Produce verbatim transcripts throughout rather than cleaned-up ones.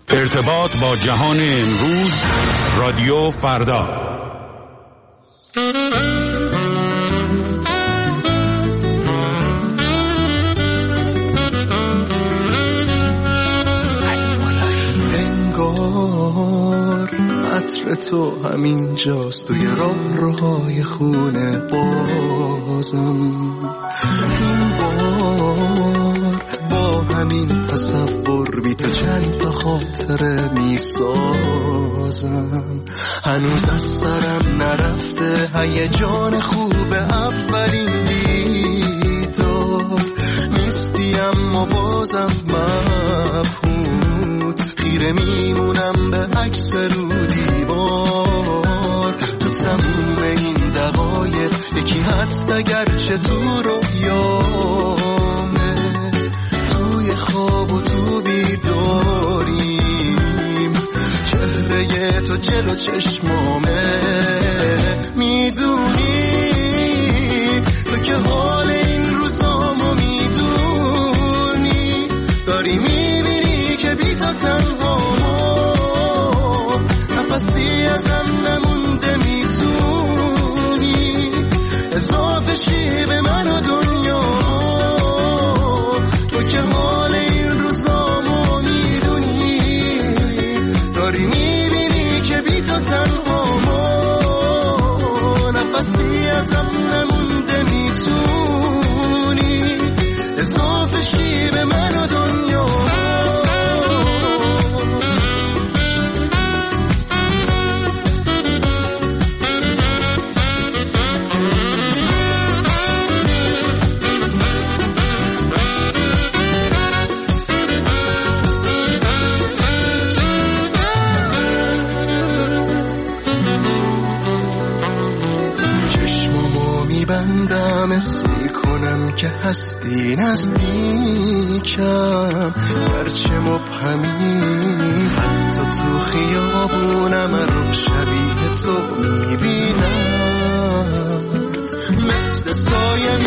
ارتباط با جهان امروز، رادیو فردا. انگار عطر تو همین جاست توی راه روهای خونه بازم، این بار با همین تصور بی تو چند تا خاطره می سازم. هنوز از سرم نرفته هیجان خوب اولین دیدار، نیستی اما بازم مبهوت، خیره میمونم به عکس رو دیوار. تو تموم این دقایق یکی هست اگرچه تو رویامه، توی خواب و تو بیداریم، چهره تو جلو چشمامه. میدونی تو که حال این روزامو میدونی، داری میبینی که بی تو تنها نفسی ازم نمونده، میزونی اضافه شی به من و دنیا. تو که حال این روزامو میدونی، داری میبینی که بی تو تنها نفسی ازم نمونده، میتونی اضافه شی به من و دنیا. بندم اسم میکنم که هستی نزدیکم، هرچه مبهمی حتی تو خیابونم رو شبیه تو میبینم، مثل سایه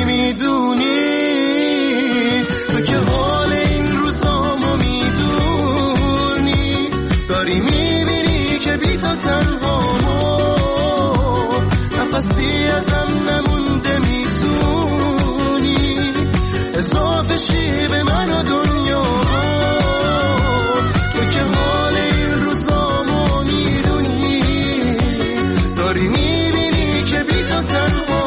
میمیدونی. تو که حال این روزامو میدونی، داری میبینی که بی تو تنها نفسی ازم نمونده، میتونی اضافه شی به من و دنیا. تو که حال این روزامو میدونی، داری میبینی که بی تو تنها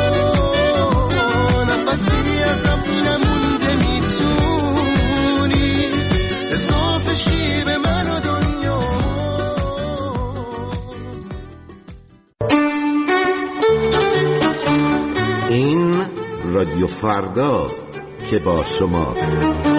نفسی ازم نمونده، میتونی اضافه شی به من و دنیا. این رادیو فرداست که با شماست.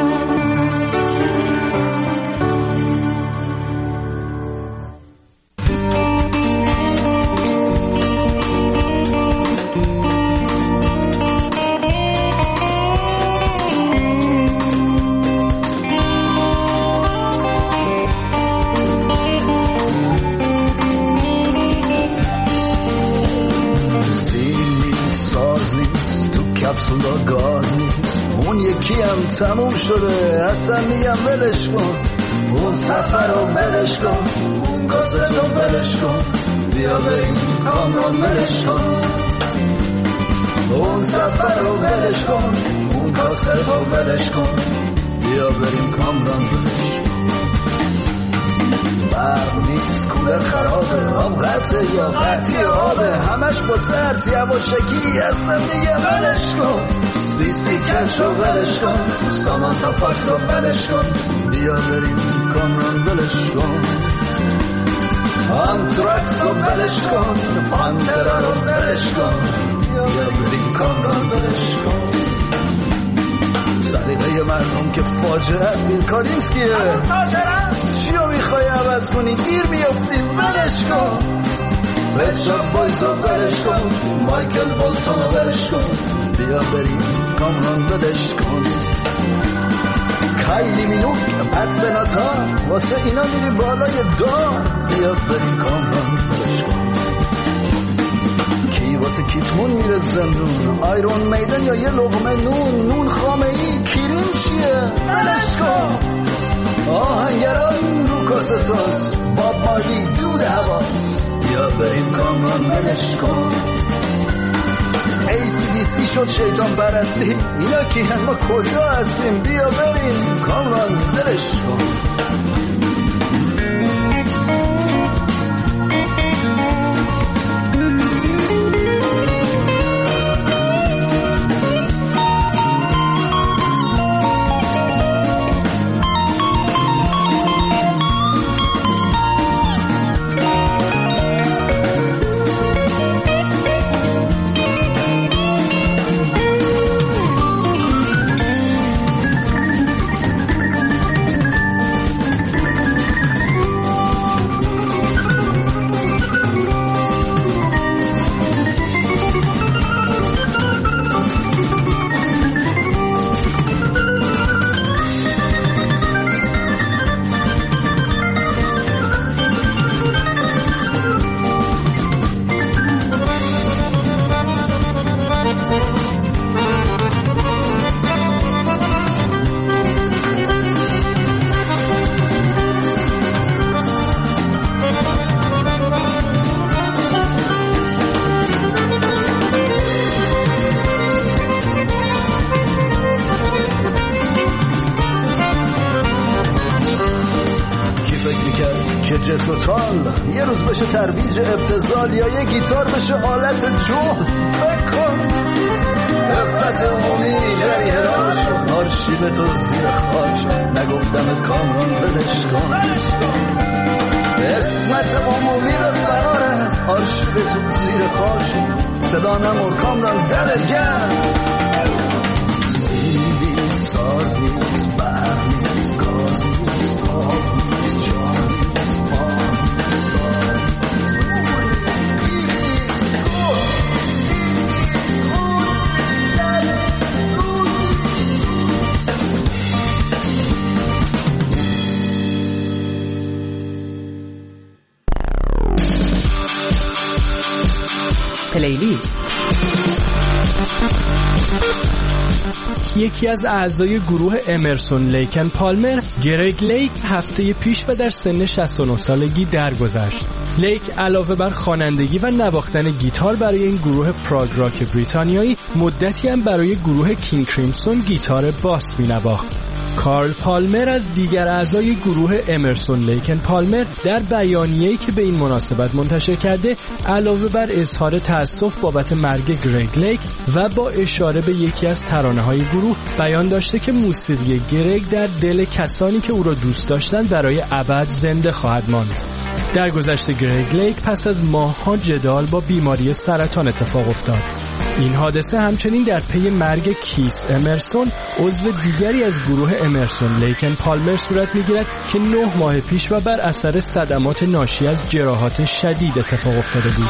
تموم شده اصلا میگم ولش کن، اون سفر رو ولش کن، اون کاسه رو ولش کن، بیا بریم کامران ولش کن. اون سفر رو ولش کن، اون کاسه رو ولش کن، بیا بریم کامران ولش کن. برق نیست، کولر خرابه، آب قطعه یا قطعی آبه، همش با ترس یواشکی اصلا میگم ولش کن. سیسی کش رو ولش کن، سامانتا فاکس رو ولش کن، بیا بریم کامران ولش کن. آنتراکس رو ولش کن، پانترا رو ولش کن، بیا بریم کامران ولش کن. سلیقه مردم که فاجعه است، بیل کارینسکیه، چیو میخوای عوض کنی، گیر میافتیم ولش کن. رچارد بویز رو ولش کن، مایکل بولتون رو ولش کن، بیا بریم کامران ولش کن. کایلی مینوک پت بناتا واسه اینا میری بالای دار، بیا بریم کامران ولش کن. کی واسه کیتمون میره زندون، آیرون میدن یا یه لقمه نون، نون خامه ای کریم چیه ولش کن. آهنگران توست، باب مالی دود هواست، بیا بریم کامران ولش کن. ای سی دی سی شد شیطان پرستی، اینا کی هم ما کجا هستیم؟ بیا بریم کامران ولش کن. یه روز بشه ترویج ابتذال یا یه گیتار بشه آلت جهد. بکن رفت عمومی جریه راش کن، آرشیو تو زیر خاک، نگفتم کامران ولش کن. اسمت عمومی به فراره، آرشیو تو زیر خاک، صدا نمور کامران دلت گرم. زیبی ساز نیست، برق نیست، گاز نیست، آب نیست، جان نیست، پا پلیلیست. یکی از اعضای گروه امرسون لیک اند پالمر، گرگ لیک، هفته پیش و در سن شصت و نه سالگی درگذشت. لیک علاوه بر خوانندگی و نواختن گیتار برای این گروه پراگ راک بریتانیایی، مدتی هم برای گروه کینگ کریمسون گیتار باس می‌نواخت. کارل پالمر از دیگر اعضای گروه امرسون لیک اند پالمر در بیانیه‌ای که به این مناسبت منتشر کرده، علاوه بر اظهار تأسف بابت مرگ گرگ لیک و با اشاره به یکی از ترانه‌های گروه، بیان داشته که موسیقی گرگ در دل کسانی که او را دوست داشتند برای ابد زنده خواهد ماند. در گذشته گرگ لیک پس از ماه‌ها جدال با بیماری سرطان اتفاق افتاد. این حادثه همچنین در پی مرگ کیس امرسون، عضو دیگری از گروه امرسون لیک اند پالمر صورت می‌گیرد که نه ماه پیش و بر اثر صدمات ناشی از جراحات شدید اتفاق افتاده بود.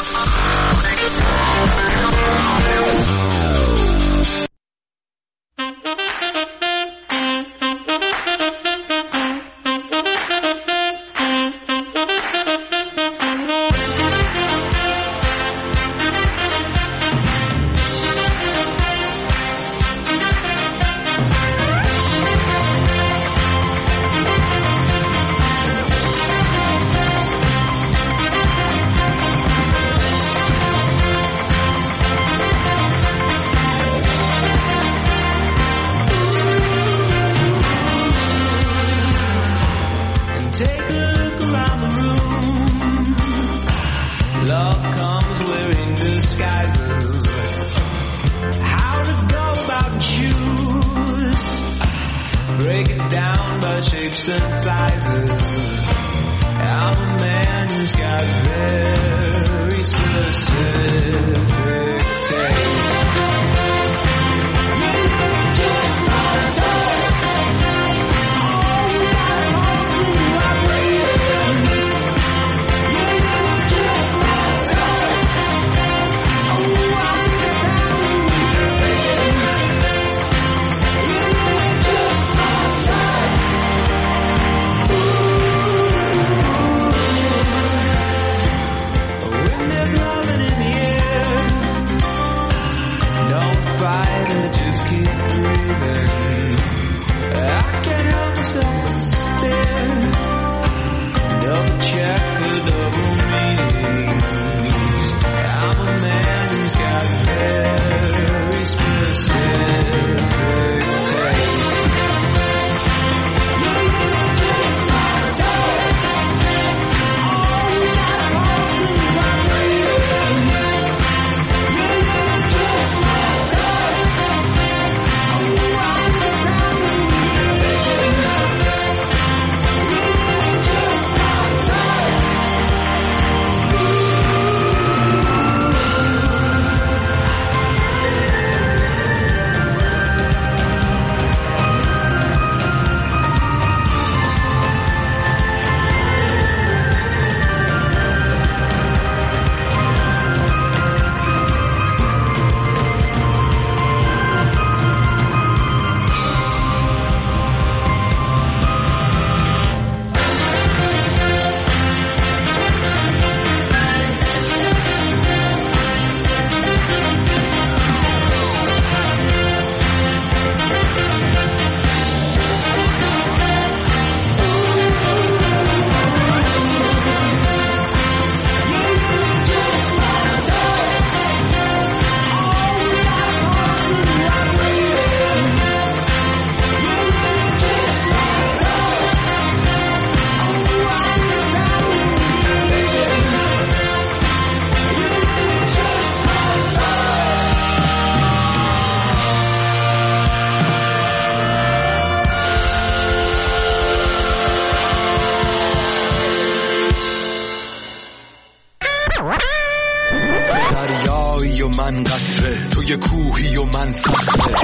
یه کوهی و من صخره.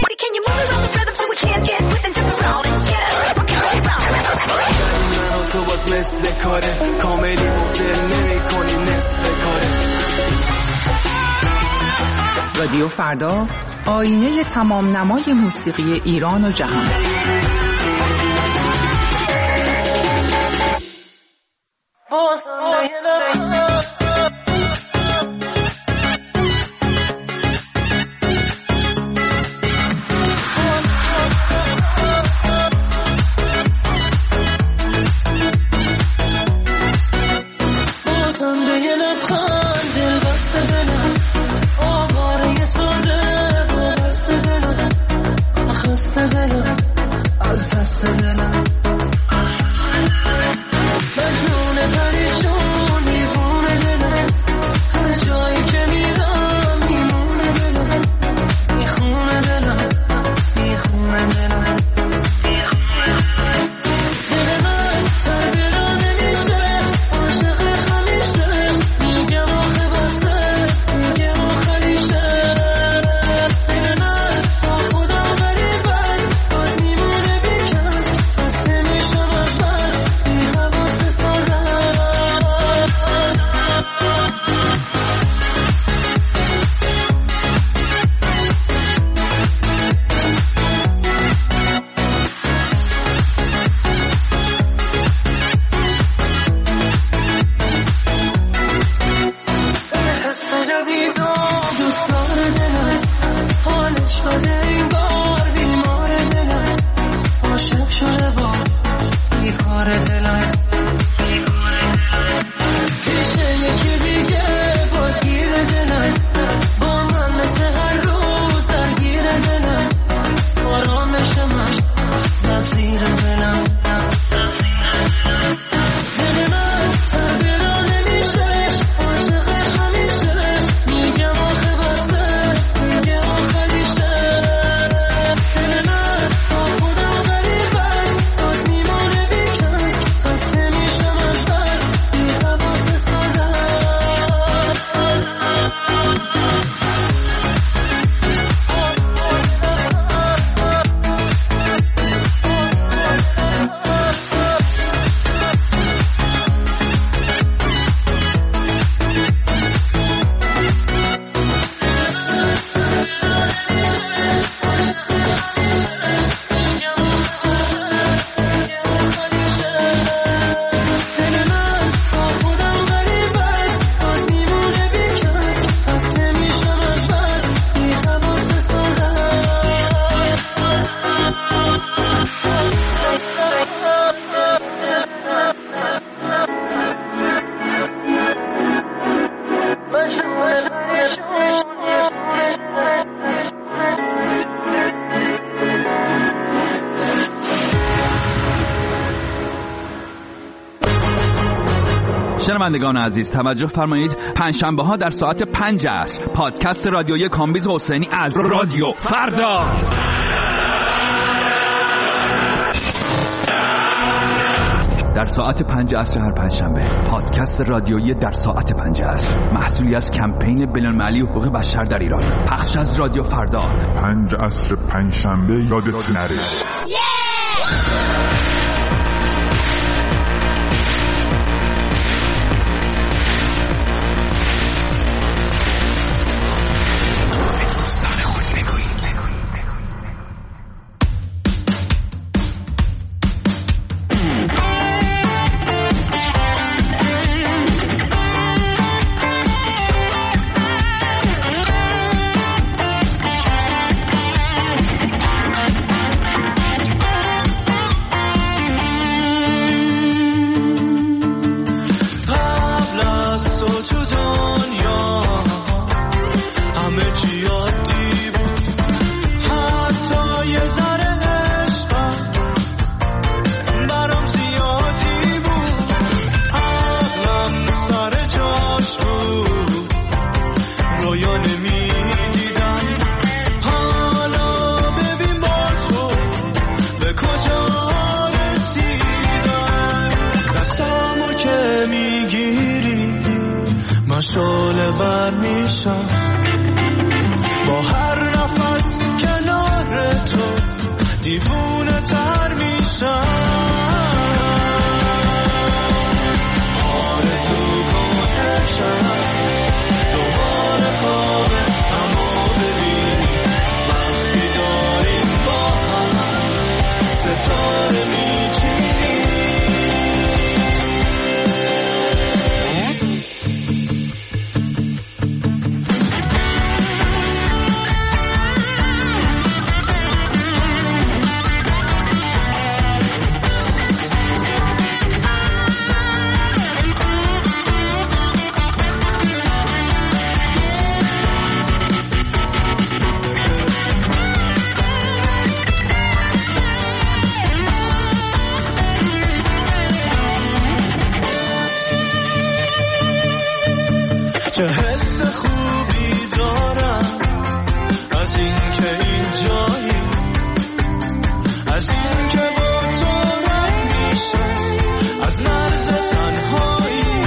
تو باز مثل کاره کاملی و دل نمی کنی نصف کاره. رادیو فردا، آینه تمام نمای موسیقی ایران و جهان. شنوندگان عزیز توجه فرمایید، پنجشنبه ها در ساعت پنج عصر پادکست رادیویی کامبیز حسینی از رادیو فردا. در ساعت پنج عصر هر پنجشنبه پادکست رادیویی در ساعت پنج عصر، محصولی از کمپین بین‌المللی حقوق بشر در ایران، پخش از رادیو فردا. پنج عصر پنجشنبه یادت نره. شعله ور میشم با هر دیوونه تر میشم. آرزو کن امشب دوباره خواب همو ببینیم وقتی داریم با هم ستاره میچینیم. چه حس خوبی دارم از این که اینجایی، از این که با تو رد میشه از مرز تنهایی.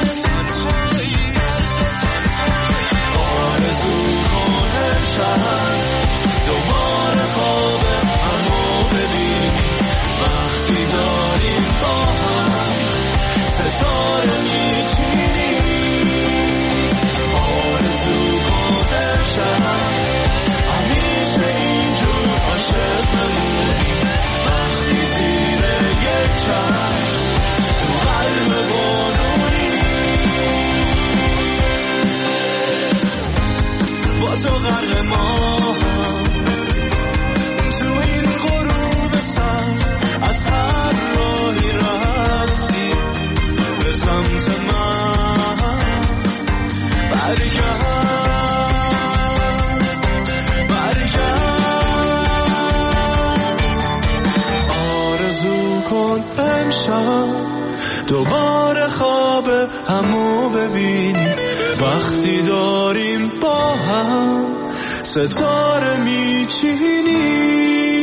آرزو کن امشب دوباره خواب همو ببینیم وقتی داریم با هم ستاره میچینیم. همیشه اینجور عاشق بمونیم وقتی زیر یک چشم تو قلب بارونی با تو غرق ما تو این غروب سر از هر راهی رفتی به سمت من برگرد امشب دوباره خواب همو ببینیم وقتی داریم با هم ستاره میچینیم.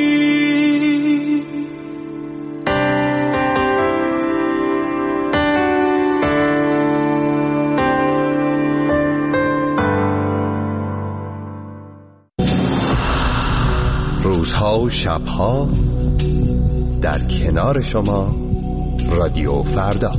روزها و شبها در کنار شما رادیو فردا.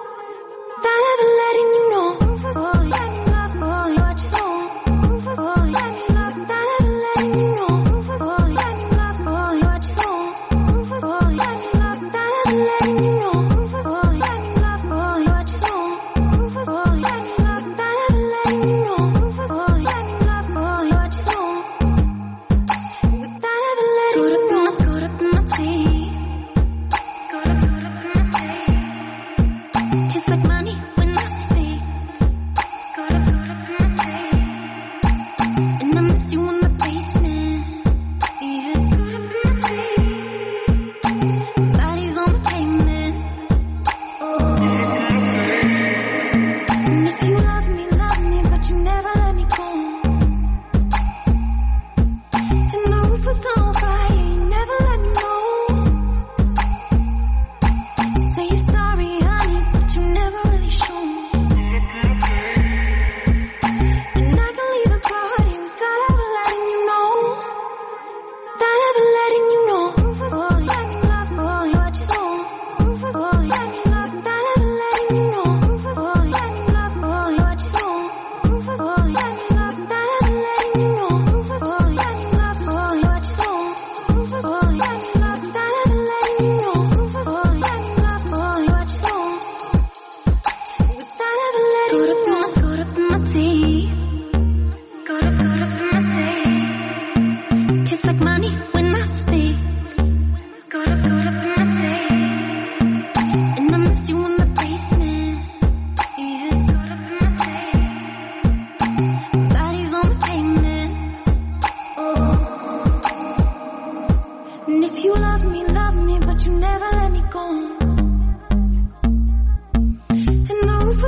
Letting you know, boy, let me love, boy, what you know, boy.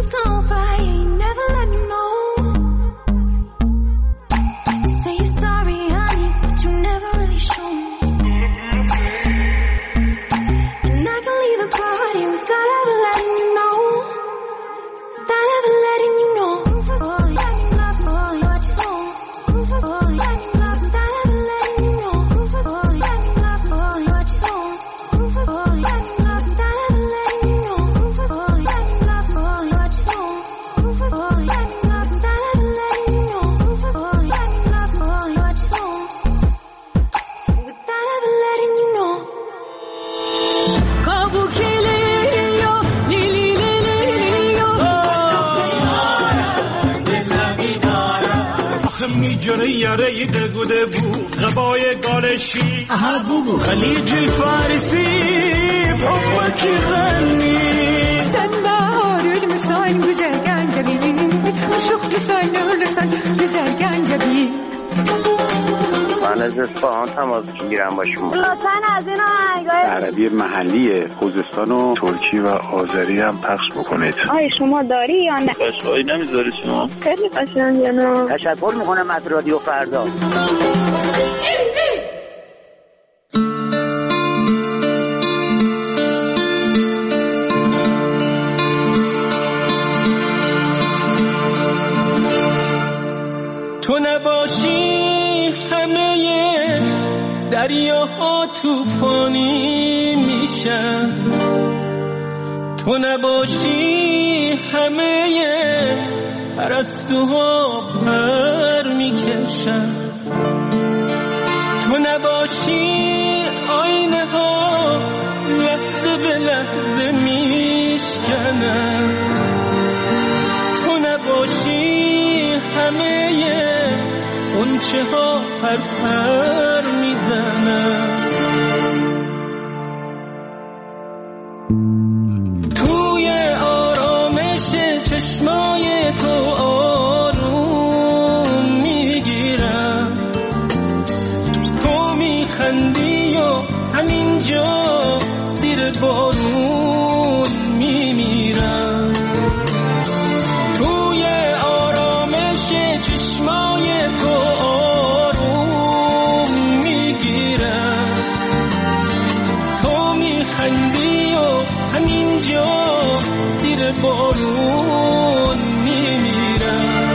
جره یاره دگوده بود غبای گالشی خلیج فارسی بابکی غنی sen bağırır mısın güzel gencebi şuh güzel nurlusun güzel gencebi من از اصفهان تماس میگیرم با شما. لطفاً از این آهنگای عربی محلی خوزستان و ترکی و آذری هم پخش بکنید. آیا شما داری یا نه؟ قشقایی نمیذاری شما؟ خیلی قشنگه نه. تشکر میکنم از رادیو فردا. تو نباشی همه دریاها توفانی میشن، تو نباشی همه پرستوها پر میکشن، تو نباشی آینه ها لحظه به لحظه میشکنن، تو نباشی همه غنچه ها پر پر میزنن، توی آرامش چشمای تو آروم میگیرم، تو میخندی و همینجا زیر بارون میمیرم، توی آرامش چشمای تو آروم میگیرم، تو میخندی و همینجا زیر بارون میمیرم.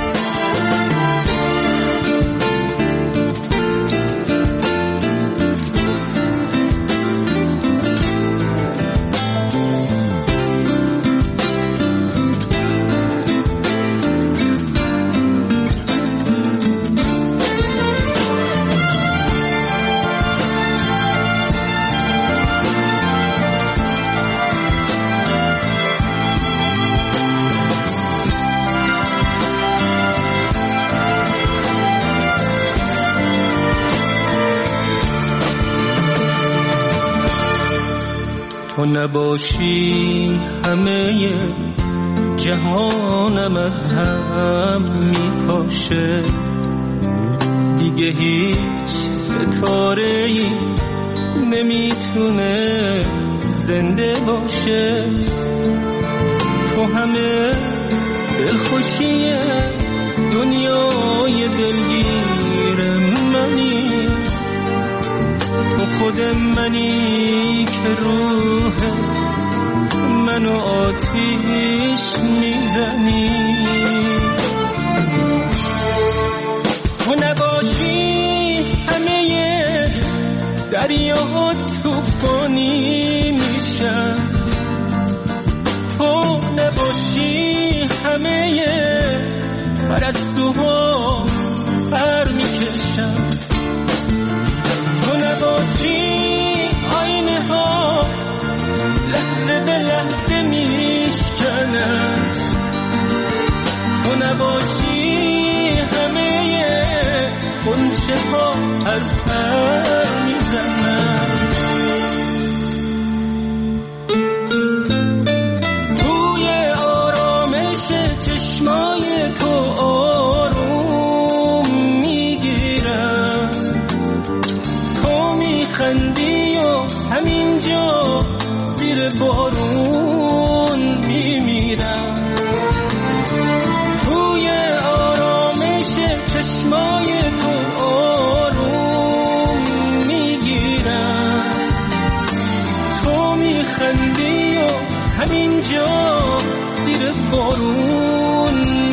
تو نباشی همه جهانم از هم میپاشه، دیگه هیچ ستاره‌ای نمیتونه زنده باشه، تو همه دلخوشی دنیای دلگیر منی، تو خود منی که روح منو آتیش میزنی، تو نباشی همه دریاها توفانی میشن، تو نباشی همه پرستوها پر میکشن، تو نباشی آینه ها لحظه به لحظه میشکنن، تو نباشی همه غنچه ها پر پر میزنن، توی آرامش چشمای تو آروم میگیرم، تو میخندی و همینجا زیر بارون میمیرم، اینجا زیر بارون